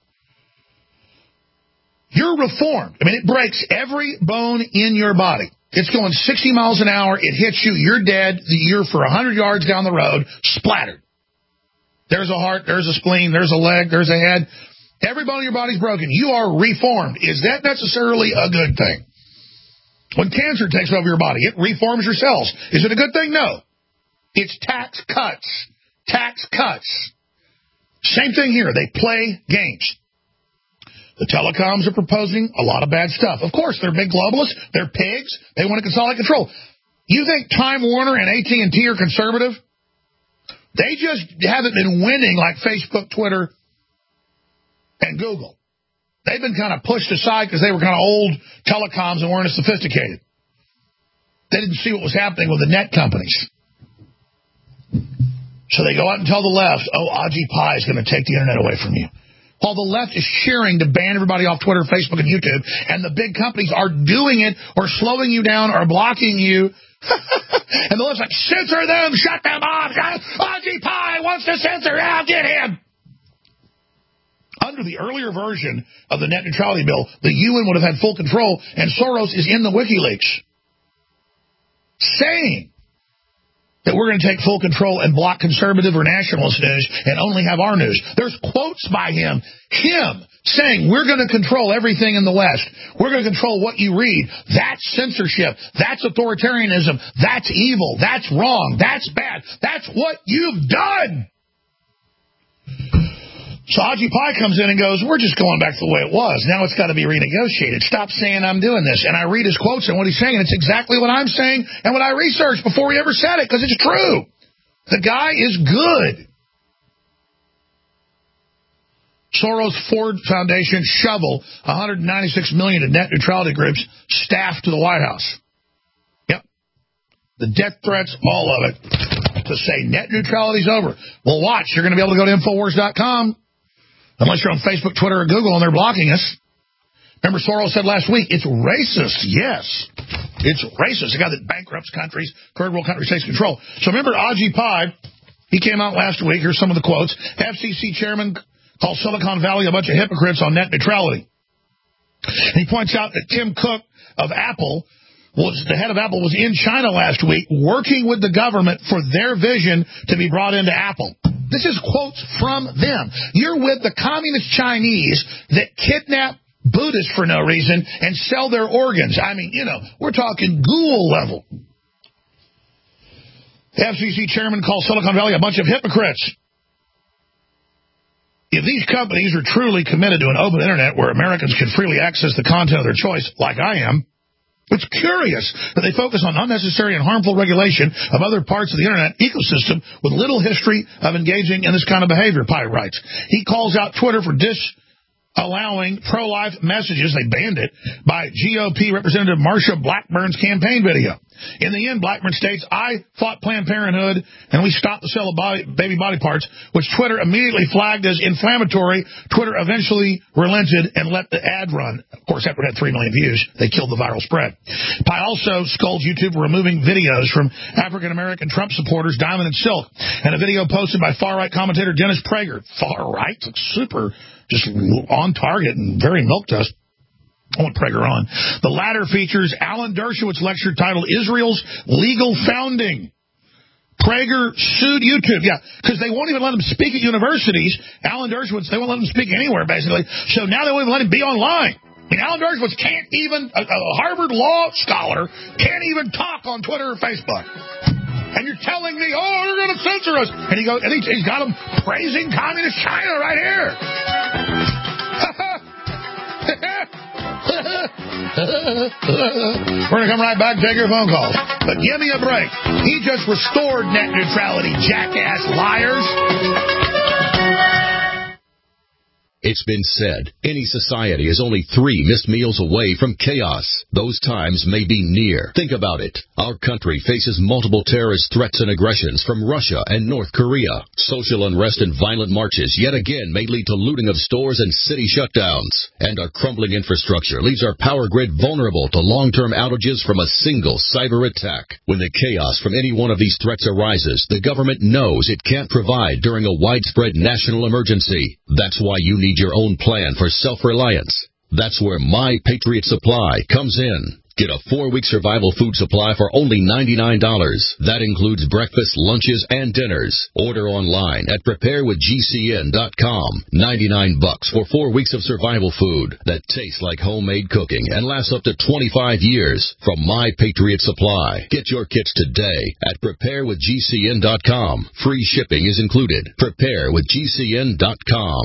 You're reformed. I mean, it breaks every bone in your body. It's going 60 miles an hour. It hits you. You're dead. You're for 100 yards down the road, splattered. There's a heart, there's a spleen, there's a leg, there's a head. Every bone in your body's broken. You are reformed. Is that necessarily a good thing? When cancer takes over your body, it reforms your cells. Is it a good thing? No. It's tax cuts. Tax cuts. Same thing here. They play games. The telecoms are proposing a lot of bad stuff. Of course, they're big globalists. They're pigs. They want to consolidate control. You think Time Warner and AT&T are conservative? They just haven't been winning like Facebook, Twitter, and Google. They've been kind of pushed aside because they were kind of old telecoms and weren't as sophisticated. They didn't see what was happening with the net companies. So they go out and tell the left, Ajit Pai is going to take the internet away from you. While the left is cheering to ban everybody off Twitter, Facebook, and YouTube, and the big companies are doing it or slowing you down or blocking you. And the left's like, censor them, shut them off. Ajit Pai wants to censor, I'll get him. Under the earlier version of the net neutrality bill, the UN would have had full control, and Soros is in the WikiLeaks saying that we're going to take full control and block conservative or nationalist news and only have our news. There's quotes by him saying we're going to control everything in the West. We're going to control what you read. That's censorship. That's authoritarianism. That's evil. That's wrong. That's bad. That's what you've done. So Ajit Pai comes in and goes, we're just going back to the way it was. Now it's got to be renegotiated. Stop saying I'm doing this. And I read his quotes and what he's saying, and it's exactly what I'm saying and what I researched before he ever said it, because it's true. The guy is good. Soros Ford Foundation shovel $196 million to net neutrality groups staffed to the White House. Yep. The death threats, all of it, to say net neutrality's over. Well, watch. You're going to be able to go to Infowars.com. Unless you're on Facebook, Twitter, or Google, and they're blocking us. Remember, Soros said last week, it's racist. Yes, it's racist. The guy that bankrupts countries, third world countries, takes control. So remember, Ajit Pai, he came out last week. Here's some of the quotes. FCC chairman called Silicon Valley a bunch of hypocrites on net neutrality. And he points out that Tim Cook of Apple, the head of Apple, was in China last week working with the government for their vision to be brought into Apple. This is quotes from them. You're with the communist Chinese that kidnap Buddhists for no reason and sell their organs. I mean, we're talking ghoul level. The FCC chairman calls Silicon Valley a bunch of hypocrites. If these companies are truly committed to an open internet where Americans can freely access the content of their choice, like I am, it's curious that they focus on unnecessary and harmful regulation of other parts of the internet ecosystem with little history of engaging in this kind of behavior, Pai writes. He calls out Twitter for disallowing pro-life messages, they banned it, by GOP Representative Marsha Blackburn's campaign video. In the end, Blackburn states, I fought Planned Parenthood and we stopped the sale of baby body parts, which Twitter immediately flagged as inflammatory. Twitter eventually relented and let the ad run. Of course, after it had 3 million views, they killed the viral spread. Pai also scolds YouTube for removing videos from African-American Trump supporters, Diamond and Silk, and a video posted by far-right commentator Dennis Prager. Far-right? Super, just on target and very milk dust. I want Prager on. The latter features Alan Dershowitz lecture titled Israel's Legal Founding. Prager sued YouTube, because they won't even let him speak at universities. Alan Dershowitz, they won't let him speak anywhere, basically. So now they won't even let him be online. I mean, Alan Dershowitz can't even, a Harvard law scholar, can't even talk on Twitter or Facebook. And you're telling me, you're going to censor us. And he's got them praising communist China right here. We're going to come right back and take your phone calls. But give me a break. He just restored net neutrality, jackass liars. It's been said, any society is only 3 missed meals away from chaos. Those times may be near. Think about it. Our country faces multiple terrorist threats and aggressions from Russia and North Korea. Social unrest and violent marches yet again may lead to looting of stores and city shutdowns. And our crumbling infrastructure leaves our power grid vulnerable to long-term outages from a single cyber attack. When the chaos from any one of these threats arises, the government knows it can't provide during a widespread national emergency. That's why you need your own plan for self-reliance. That's where My Patriot Supply comes in. Get a 4-week survival food supply for only $99. That includes breakfast, lunches, and dinners. Order online at preparewithgcn.com. $99 for 4 weeks of survival food that tastes like homemade cooking and lasts up to 25 years from My Patriot Supply. Get your kits today at preparewithgcn.com. Free shipping is included. Preparewithgcn.com.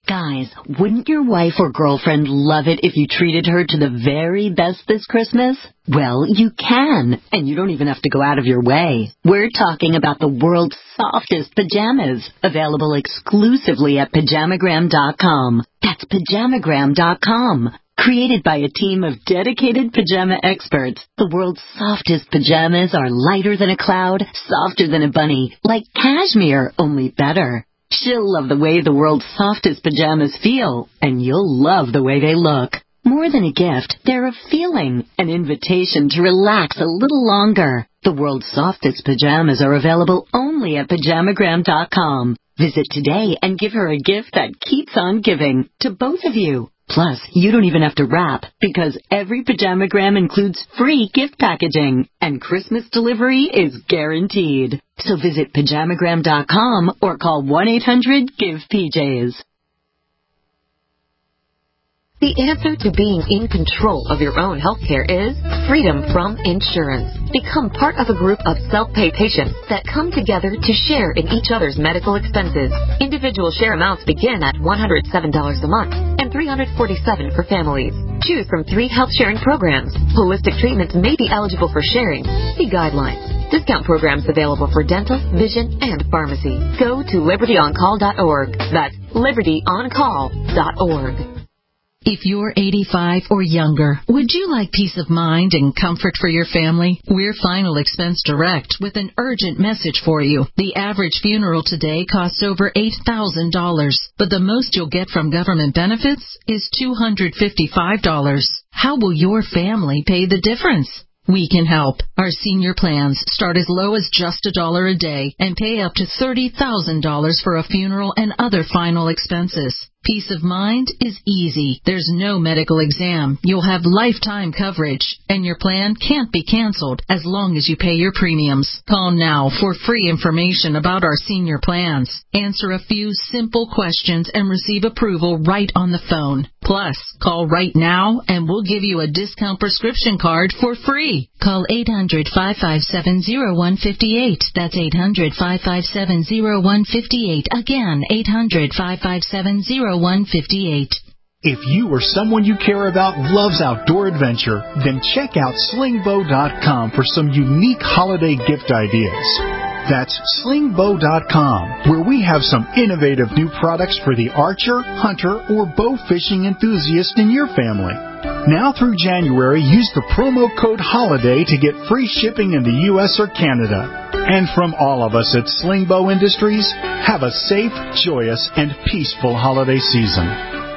Guys, wouldn't your wife or girlfriend love it if you treated her to the very best this Christmas? Well, you can, and you don't even have to go out of your way. We're talking about the world's softest pajamas, available exclusively at Pajamagram.com. That's Pajamagram.com. Created by a team of dedicated pajama experts, the world's softest pajamas are lighter than a cloud, softer than a bunny, like cashmere, only better. She'll love the way the world's softest pajamas feel, and you'll love the way they look. More than a gift, they're a feeling, an invitation to relax a little longer. The world's softest pajamas are available only at Pajamagram.com. Visit today and give her a gift that keeps on giving, to both of you. Plus, you don't even have to wrap, because every Pajamagram includes free gift packaging, and Christmas delivery is guaranteed. So visit Pajamagram.com or call 1-800-GIVE-PJs. The answer to being in control of your own healthcare is freedom from insurance. Become part of a group of self-pay patients that come together to share in each other's medical expenses. Individual share amounts begin at $107 a month and $347 for families. Choose from 3 health-sharing programs. Holistic treatments may be eligible for sharing. See guidelines. Discount programs available for dental, vision, and pharmacy. Go to libertyoncall.org. That's libertyoncall.org. If you're 85 or younger, would you like peace of mind and comfort for your family? We're Final Expense Direct with an urgent message for you. The average funeral today costs over $8,000, but the most you'll get from government benefits is $255. How will your family pay the difference? We can help. Our senior plans start as low as just $1 a day and pay up to $30,000 for a funeral and other final expenses. Peace of mind is easy. There's no medical exam. You'll have lifetime coverage, and your plan can't be canceled as long as you pay your premiums. Call now for free information about our senior plans. Answer a few simple questions and receive approval right on the phone. Plus, call right now and we'll give you a discount prescription card for free. Call 800-557-0158. That's 800-557-0158. Again, 800-557-0158. If you or someone you care about loves outdoor adventure, then check out slingbow.com for some unique holiday gift ideas. That's slingbow.com, where we have some innovative new products for the archer, hunter, or bow fishing enthusiast in your family. Now through January, use the promo code HOLIDAY to get free shipping in the U.S. or Canada. And from all of us at Slingbow Industries, have a safe, joyous, and peaceful holiday season.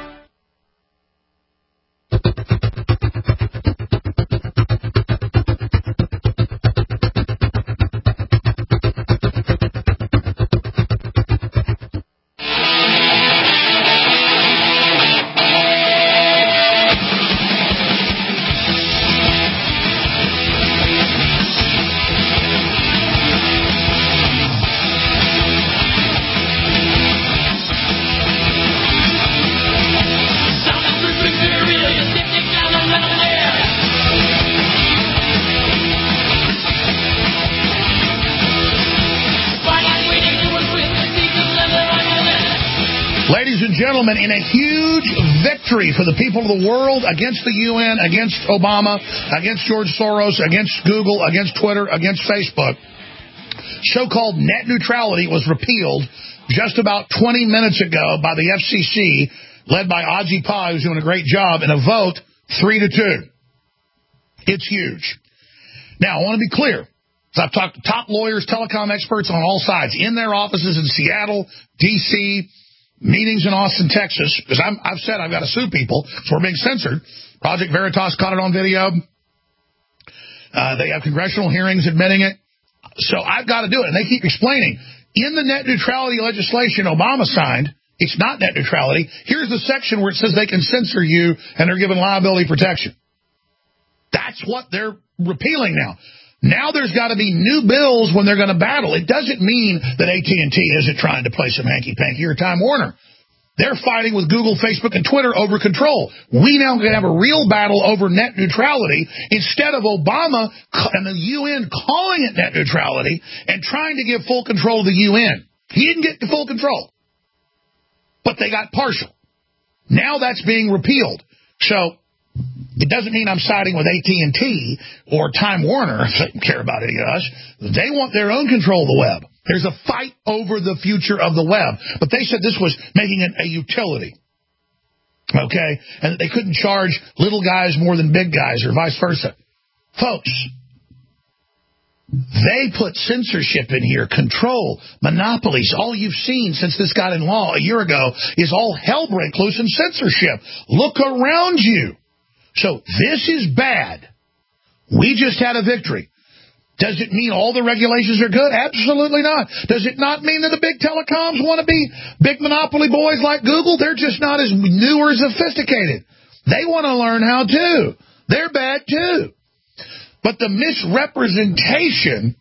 Gentlemen, in a huge victory for the people of the world against the UN, against Obama, against George Soros, against Google, against Twitter, against Facebook, so-called net neutrality was repealed just about 20 minutes ago by the FCC, led by Ajit Pai, who's doing a great job, in a vote 3-2. It's huge. Now, I want to be clear. I've talked to top lawyers, telecom experts on all sides, in their offices in Seattle, D.C., meetings in Austin, Texas, because I've said I've got to sue people, so we're being censored. Project Veritas caught it on video. They have congressional hearings admitting it. So I've got to do it. And they keep explaining, in the net neutrality legislation Obama signed, it's not net neutrality. Here's the section where it says they can censor you and they're given liability protection. That's what they're repealing now. Now there's got to be new bills when they're going to battle. It doesn't mean that AT&T isn't trying to play some hanky-panky or Time Warner. They're fighting with Google, Facebook, and Twitter over control. We now can have a real battle over net neutrality instead of Obama and the UN calling it net neutrality and trying to give full control to the UN. He didn't get full control, but they got partial. Now that's being repealed. So it doesn't mean I'm siding with AT&T or Time Warner, if they don't care about any of us. They want their own control of the web. There's a fight over the future of the web. But they said this was making it a utility. Okay? And they couldn't charge little guys more than big guys or vice versa. Folks, they put censorship in here, control, monopolies. All you've seen since this got in law a year ago is all hell break loose in censorship. Look around you. So this is bad. We just had a victory. Does it mean all the regulations are good? Absolutely not. Does it not mean that the big telecoms want to be big monopoly boys like Google? They're just not as new or sophisticated. They want to learn how to. They're bad too. But the misrepresentation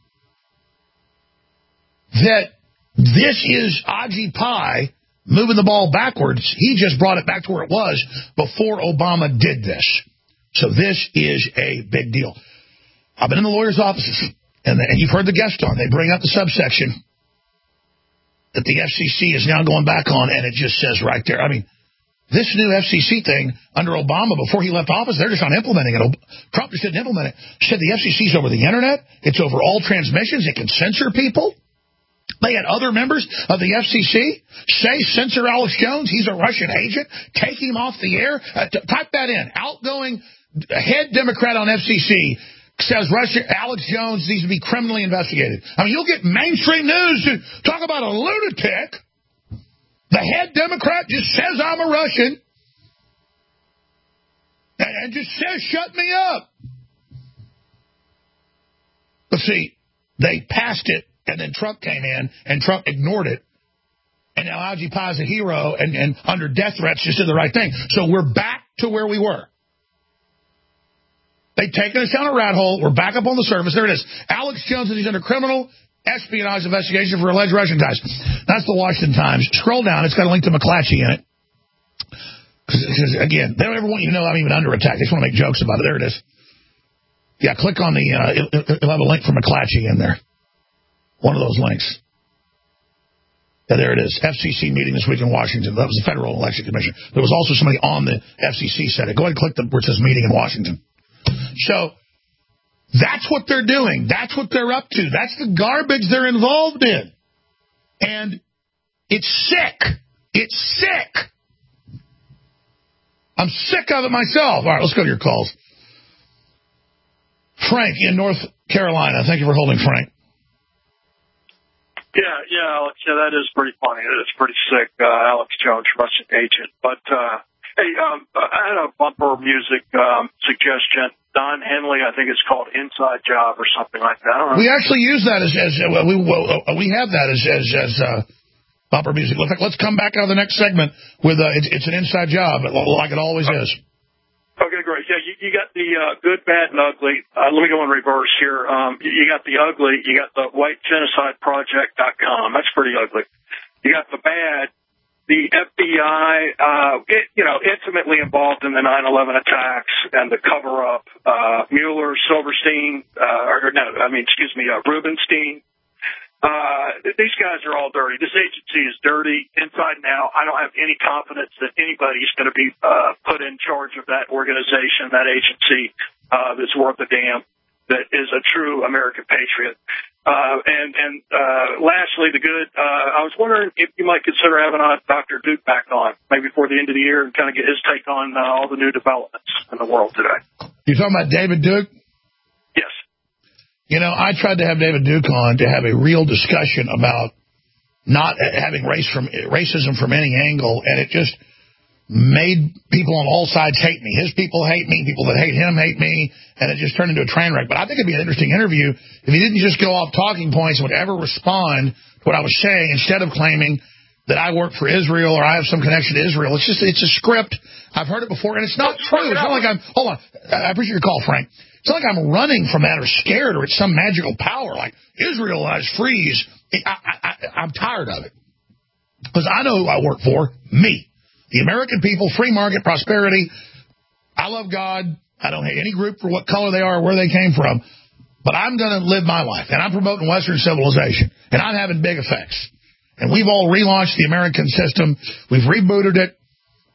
that this is Ajit Pai moving the ball backwards, he just brought it back to where it was before Obama did this. So this is a big deal. I've been in the lawyers' offices, and you've heard the guest on. They bring up the subsection that the FCC is now going back on, and it just says right there. I mean, this new FCC thing under Obama, before he left office, they're just not implementing it. Trump just didn't implement it. Said the FCC's over the Internet. It's over all transmissions. It can censor people. They had other members of the FCC say censor Alex Jones. He's a Russian agent. Take him off the air. Type that in. Outgoing head Democrat on FCC says Alex Jones needs to be criminally investigated. I mean, you'll get mainstream news to talk about a lunatic. The head Democrat just says I'm a Russian and just says shut me up. But see, they passed it, and then Trump came in, and Trump ignored it. And now Ajit Pai is a hero, and under death threats just did the right thing. So we're back to where we were. They've taken us down a rat hole. We're back up on the surface. There it is. Alex Jones, he's under criminal espionage investigation for alleged Russian ties. That's the Washington Times. Scroll down. It's got a link to McClatchy in it. Because, again, they don't ever want you to know I'm even under attack. They just want to make jokes about it. There it is. Yeah, click on the, it'll have a link for McClatchy in there. One of those links. Yeah, there it is. FCC meeting this week in Washington. That was the Federal Election Commission. There was also somebody on the FCC said it. Go ahead and click where it says meeting in Washington. So that's what they're doing. That's what they're up to. That's the garbage they're involved in. And it's sick. It's sick. I'm sick of it myself. All right, let's go to your calls. Frank in North Carolina. Thank you for holding, Frank. Yeah, Alex. Yeah, that is pretty funny. It's pretty sick, Alex Jones, Russian agent. But, hey, I had a bumper music suggestion. Don Henley, I think it's called Inside Job or something like that. I don't know. We actually use that we have that as bumper music. In fact, let's come back out of the next segment with it's an inside job, like it always is. Okay, great. Yeah, you got the good, bad, and ugly. Let me go in reverse here. You got the ugly. You got the whitegenocideproject.com. That's pretty ugly. You got the bad. The FBI, intimately involved in the 9/11 attacks and the cover-up. Mueller, Silverstein, Rubenstein. These guys are all dirty. This agency is dirty inside and out. I don't have any confidence that anybody's going to be put in charge of that organization, that agency that's worth a damn, that is a true American patriot. And lastly, the good, I was wondering if you might consider having Dr. Duke back on, maybe before the end of the year, and kind of get his take on all the new developments in the world today. You're talking about David Duke? Yes. You know, I tried to have David Duke on to have a real discussion about not having racism from any angle, and it just made people on all sides hate me. His people hate me, people that hate him hate me, and it just turned into a train wreck. But I think it'd be an interesting interview if he didn't just go off talking points and would ever respond to what I was saying instead of claiming that I work for Israel or I have some connection to Israel. It's a script. I've heard it before, and it's not true. It's not like hold on. I appreciate your call, Frank. It's not like I'm running from that or scared or it's some magical power like Israel has freeze. I'm tired of it. Because I know who I work for, me. The American people, free market, prosperity. I love God. I don't hate any group for what color they are or where they came from. But I'm going to live my life. And I'm promoting Western civilization. And I'm having big effects. And we've all relaunched the American system. We've rebooted it.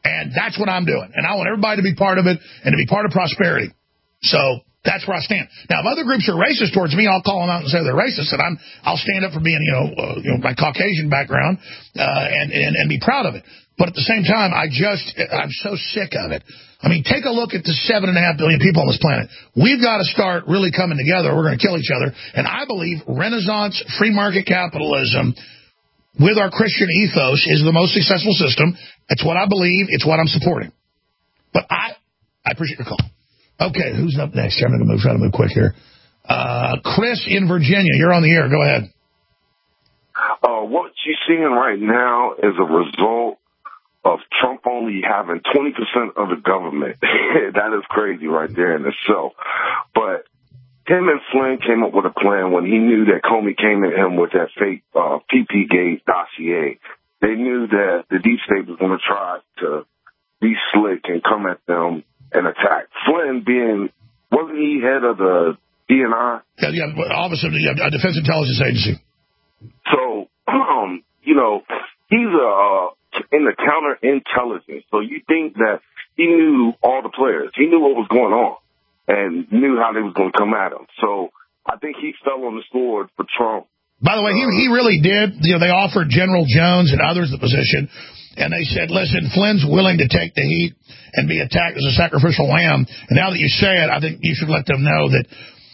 And that's what I'm doing. And I want everybody to be part of it and to be part of prosperity. So that's where I stand. Now, if other groups are racist towards me, I'll call them out and say they're racist, and I'll stand up for being, my Caucasian background, and be proud of it. But at the same time, I'm so sick of it. I mean, take a look at the 7.5 billion people on this planet. We've got to start really coming together. We're going to kill each other. And I believe Renaissance free market capitalism with our Christian ethos is the most successful system. It's what I believe. It's what I'm supporting. But I appreciate your call. Okay, who's up next? I'm going to try to move quick here. Chris in Virginia, you're on the air. Go ahead. What you're seeing right now is a result of Trump only having 20% of the government. That is crazy right there in itself. But him and Flynn came up with a plan when he knew that Comey came at him with that fake PP-Gate dossier. They knew that the deep state was going to try to be slick and come at them and attack. Flynn wasn't he head of the DNI? Yeah, Office of the Defense Intelligence Agency. So, he's in the counterintelligence. So you think that he knew all the players. He knew what was going on and knew how they was going to come at him. So I think he fell on the sword for Trump. By the way, he really did. They offered General Jones and others the position, and they said, listen, Flynn's willing to take the heat and be attacked as a sacrificial lamb. And now that you say it, I think you should let them know that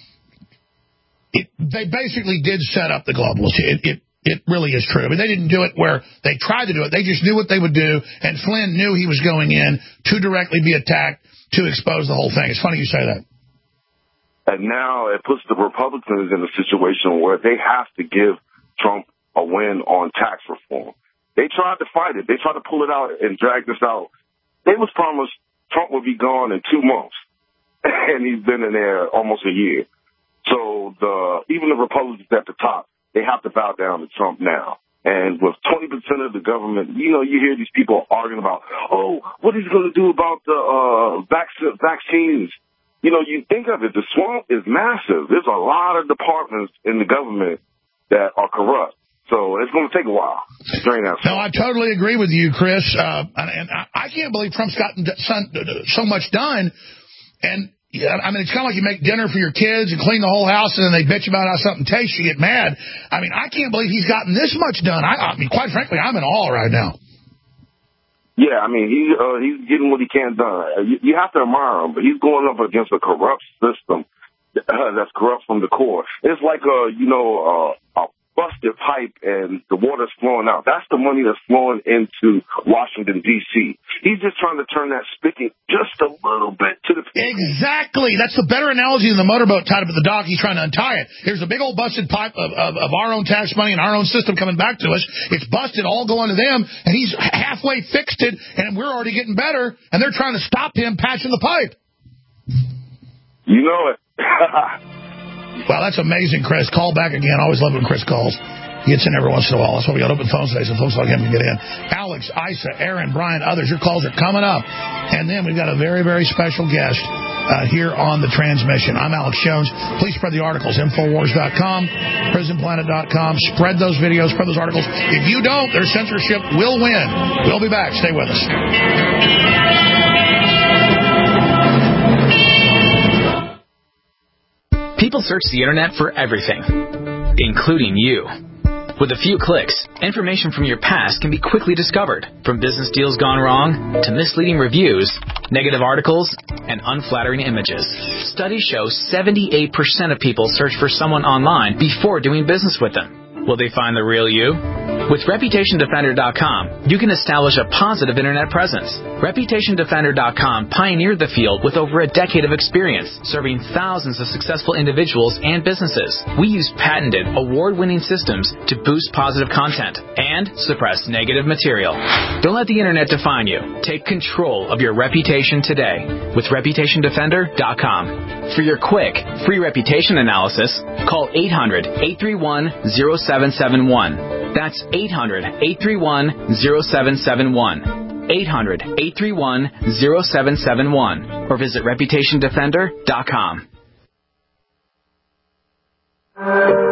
they basically did set up the globalists. It really is true. I mean, they didn't do it where they tried to do it. They just knew what they would do, and Flynn knew he was going in to directly be attacked to expose the whole thing. It's funny you say that. And now it puts the Republicans in a situation where they have to give Trump a win on tax reform. They tried to fight it. They tried to pull it out and drag this out. They was promised Trump would be gone in 2 months, and he's been in there almost a year. So even the Republicans at the top, they have to bow down to Trump now. And with 20% of the government, you hear these people arguing about, what is he going to do about the vaccines? You think of it, the swamp is massive. There's a lot of departments in the government that are corrupt. So it's going to take a while to drain that. No, I totally agree with you, Chris. And I can't believe Trump's gotten so much done. And I mean, it's kind of like you make dinner for your kids and clean the whole house, and then they bitch about how something tastes. You get mad. I mean, I can't believe he's gotten this much done. I mean, quite frankly, I'm in awe right now. Yeah, I mean, he's getting what he can done. You have to admire him, but he's going up against a corrupt system that's corrupt from the core. It's like a busted pipe and the water's flowing out. That's the money that's flowing into Washington, D.C. He's just trying to turn that spigot just a little bit to the people. Exactly. That's the better analogy than the motorboat tied up at the dock. He's trying to untie it. Here's a big old busted pipe of our own tax money and our own system coming back to us. It's busted, all going to them, and he's halfway fixed it, and we're already getting better, and they're trying to stop him patching the pipe. You know it. Well, that's amazing, Chris. Call back again. I always love when Chris calls. He gets in every once in a while. That's why we got open phones today, so folks like him can get in. Alex, Isa, Aaron, Brian, others, your calls are coming up. And then we've got a very, very special guest here on the transmission. I'm Alex Jones. Please spread the articles. Infowars.com, PrisonPlanet.com. Spread those videos, spread those articles. If you don't, their censorship will win. We'll be back. Stay with us. People search the internet for everything, including you. With a few clicks, information from your past can be quickly discovered, from business deals gone wrong to misleading reviews, negative articles, and unflattering images. Studies show 78% of people search for someone online before doing business with them. Will they find the real you? With ReputationDefender.com, you can establish a positive internet presence. ReputationDefender.com pioneered the field with over a decade of experience, serving thousands of successful individuals and businesses. We use patented, award-winning systems to boost positive content and suppress negative material. Don't let the internet define you. Take control of your reputation today with ReputationDefender.com. For your quick, free reputation analysis, call 800-831-0771. That's 800-831-0771. 800-831-0771. Or visit ReputationDefender.com.